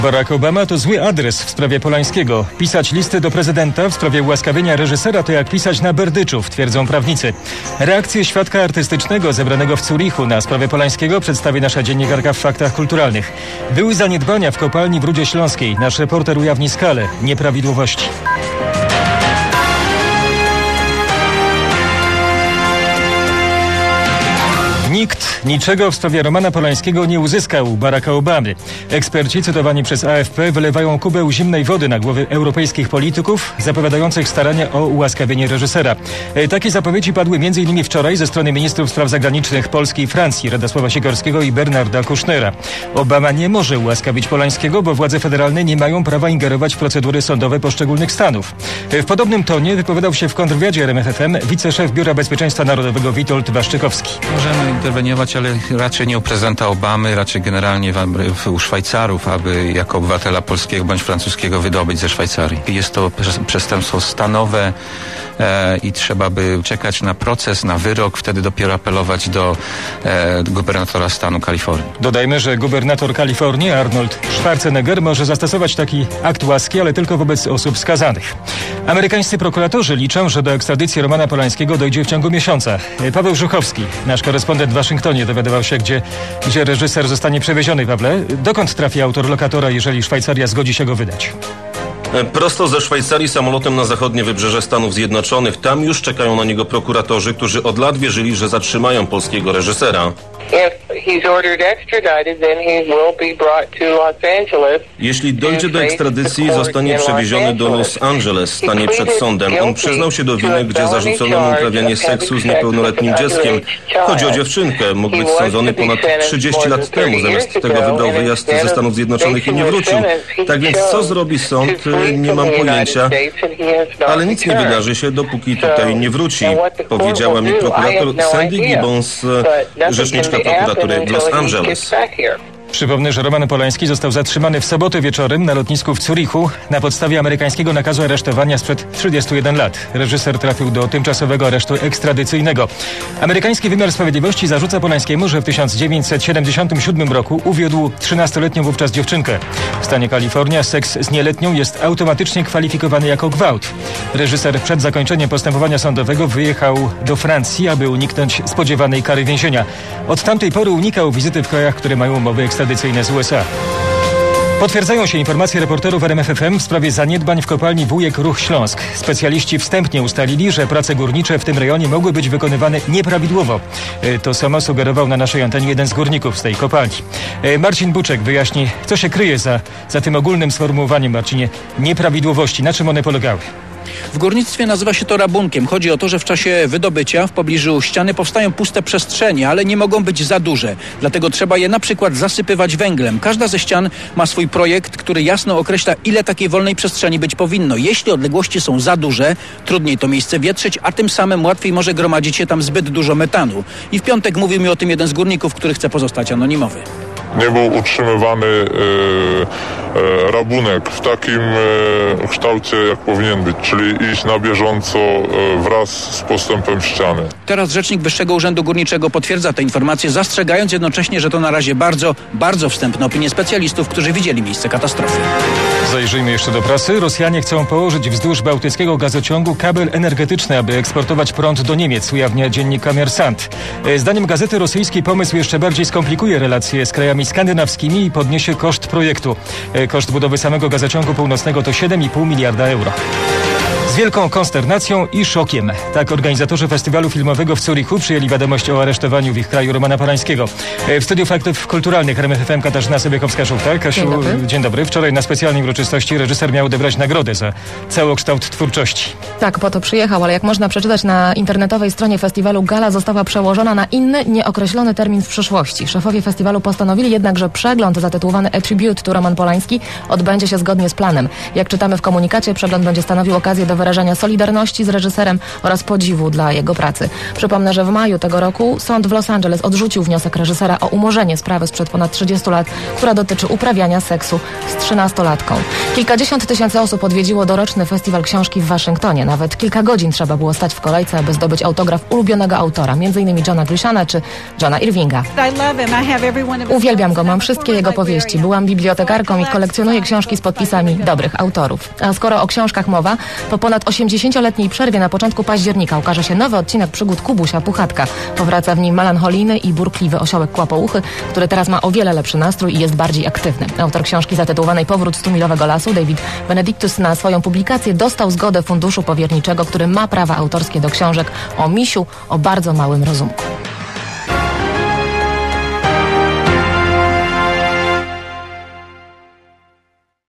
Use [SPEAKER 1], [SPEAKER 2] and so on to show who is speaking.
[SPEAKER 1] Barack Obama to zły adres w sprawie Polańskiego. Pisać listy do prezydenta w sprawie ułaskawienia reżysera to jak pisać na berdyczów, twierdzą prawnicy. Reakcję świadka artystycznego zebranego w Zurichu na sprawę Polańskiego przedstawi nasza dziennikarka w Faktach Kulturalnych. Były zaniedbania w kopalni w Rudzie Śląskiej. Nasz reporter ujawni skalę nieprawidłowości. Nikt niczego w sprawie Romana Polańskiego nie uzyskał u Baracka Obamy. Eksperci cytowani przez AFP wylewają kubeł zimnej wody na głowy europejskich polityków zapowiadających starania o ułaskawienie reżysera. Takie zapowiedzi padły m.in. wczoraj ze strony ministrów spraw zagranicznych Polski i Francji Radosława Sikorskiego i Bernarda Kušnera. Obama nie może ułaskawić Polańskiego, bo władze federalne nie mają prawa ingerować w procedury sądowe poszczególnych stanów. W podobnym tonie wypowiadał się w kontrwywiadzie RMFFM wiceszef Biura Bezpieczeństwa Narodowego Witold Waszczykowski.
[SPEAKER 2] Możemy interweniować, ale raczej nie u prezydenta Obamy, raczej generalnie u Szwajcarów, aby jako obywatela polskiego bądź francuskiego wydobyć ze Szwajcarii. Jest to przestępstwo stanowe i trzeba by czekać na proces, na wyrok, wtedy dopiero apelować do gubernatora stanu Kalifornii.
[SPEAKER 1] Dodajmy, że gubernator Kalifornii Arnold Schwarzenegger może zastosować taki akt łaski, ale tylko wobec osób skazanych. Amerykańscy prokuratorzy liczą, że do ekstradycji Romana Polańskiego dojdzie w ciągu miesiąca. Paweł Żuchowski, nasz korespondent w Waszyngtonie, dowiadywał się, gdzie reżyser zostanie przewieziony. Pawle, dokąd trafi autor lokatora, jeżeli Szwajcaria zgodzi się go wydać?
[SPEAKER 3] Prosto ze Szwajcarii samolotem na zachodnie wybrzeże Stanów Zjednoczonych. Tam już czekają na niego prokuratorzy, którzy od lat wierzyli, że zatrzymają polskiego reżysera. Jeśli dojdzie do ekstradycji, zostanie przewieziony do Los Angeles, stanie przed sądem. On przyznał się do winy, gdzie zarzucono mu uprawianie seksu z niepełnoletnim dzieckiem. Chodzi o dziewczynkę. Mógł być sądzony ponad 30 lat temu. Zamiast tego wybrał wyjazd ze Stanów Zjednoczonych i nie wrócił. Tak więc co zrobi sąd? Nie mam pojęcia. Ale nic nie wydarzy się, dopóki tutaj nie wróci. Powiedziała mi prokurator Sandy Gibbons, rzeczniczka prokuratury w Los Angeles.
[SPEAKER 1] Przypomnę, że Roman Polański został zatrzymany w sobotę wieczorem na lotnisku w Zurichu na podstawie amerykańskiego nakazu aresztowania sprzed 31 lat. Reżyser trafił do tymczasowego aresztu ekstradycyjnego. Amerykański wymiar sprawiedliwości zarzuca Polańskiemu, że w 1977 roku uwiódł 13-letnią wówczas dziewczynkę. W stanie Kalifornia seks z nieletnią jest automatycznie kwalifikowany jako gwałt. Reżyser przed zakończeniem postępowania sądowego wyjechał do Francji, aby uniknąć spodziewanej kary więzienia. Od tamtej pory unikał wizyty w krajach, które mają umowy ekstradycyjne z USA. Potwierdzają się informacje reporterów RMFFM w sprawie zaniedbań w kopalni Wujek Ruch Śląsk. Specjaliści wstępnie ustalili, że prace górnicze w tym rejonie mogły być wykonywane nieprawidłowo. To samo sugerował na naszej antenie jeden z górników z tej kopalni. Marcin Buczek wyjaśni, co się kryje za tym ogólnym sformułowaniem, Marcinie, nieprawidłowości. Na czym one polegały?
[SPEAKER 4] W górnictwie nazywa się to rabunkiem. Chodzi o to, że w czasie wydobycia w pobliżu ściany powstają puste przestrzenie, ale nie mogą być za duże. Dlatego trzeba je na przykład zasypywać węglem. Każda ze ścian ma swój projekt, który jasno określa, ile takiej wolnej przestrzeni być powinno. Jeśli odległości są za duże, trudniej to miejsce wietrzyć, a tym samym łatwiej może gromadzić się tam zbyt dużo metanu. I w piątek mówił mi o tym jeden z górników, który chce pozostać anonimowy.
[SPEAKER 5] Nie był utrzymywany rabunek w takim kształcie, jak powinien być, czyli iść na bieżąco wraz z postępem ściany.
[SPEAKER 4] Teraz rzecznik Wyższego Urzędu Górniczego potwierdza te informacje, zastrzegając jednocześnie, że to na razie bardzo, bardzo wstępne opinie specjalistów, którzy widzieli miejsce katastrofy.
[SPEAKER 1] Zajrzyjmy jeszcze do prasy. Rosjanie chcą położyć wzdłuż bałtyckiego gazociągu kabel energetyczny, aby eksportować prąd do Niemiec, ujawnia dziennik Kommersant. Zdaniem gazety rosyjskiej pomysł jeszcze bardziej skomplikuje relacje z krajami skandynawskimi i podniesie koszt projektu. Koszt budowy samego gazociągu północnego to 7,5 miliarda euro. Z wielką konsternacją i szokiem. Tak organizatorzy festiwalu filmowego w Zurichu przyjęli wiadomość o aresztowaniu w ich kraju Romana Polańskiego. W studiu Faktów Kulturalnych RMFFM Katarzyna Sobiechowska-Szufta. Kasiu, dzień dobry. Wczoraj na specjalnej uroczystości reżyser miał odebrać nagrodę za całokształt twórczości.
[SPEAKER 6] Tak, po to przyjechał, ale jak można przeczytać na internetowej stronie festiwalu, gala została przełożona na inny, nieokreślony termin w przyszłości. Szefowie festiwalu postanowili jednak, że przegląd zatytułowany A Tribute to Roman Polański odbędzie się zgodnie z planem. Jak czytamy w komunikacie, przegląd będzie stanowił okazję do wyrażenia solidarności z reżyserem oraz podziwu dla jego pracy. Przypomnę, że w maju tego roku sąd w Los Angeles odrzucił wniosek reżysera o umorzenie sprawy sprzed ponad 30 lat, która dotyczy uprawiania seksu z 13-latką. Kilkadziesiąt tysięcy osób odwiedziło doroczny festiwal książki w Waszyngtonie. Nawet kilka godzin trzeba było stać w kolejce, aby zdobyć autograf ulubionego autora, m.in. Johna Grishama czy Johna Irvinga. Uwielbiam go, mam wszystkie jego powieści. Byłam bibliotekarką i kolekcjonuję książki z podpisami dobrych autorów. A skoro o książkach mowa, po ponad 80-letniej przerwie na początku października ukaże się nowy odcinek przygód Kubusia Puchatka. Powraca w nim melancholijny i burkliwy osiołek Kłapouchy, który teraz ma o wiele lepszy nastrój i jest bardziej aktywny. Autor książki zatytułowanej Powrót 100-milowego lasu, David Benedictus, na swoją publikację dostał zgodę Funduszu Powierniczego, który ma prawa autorskie do książek o misiu o bardzo małym rozumku.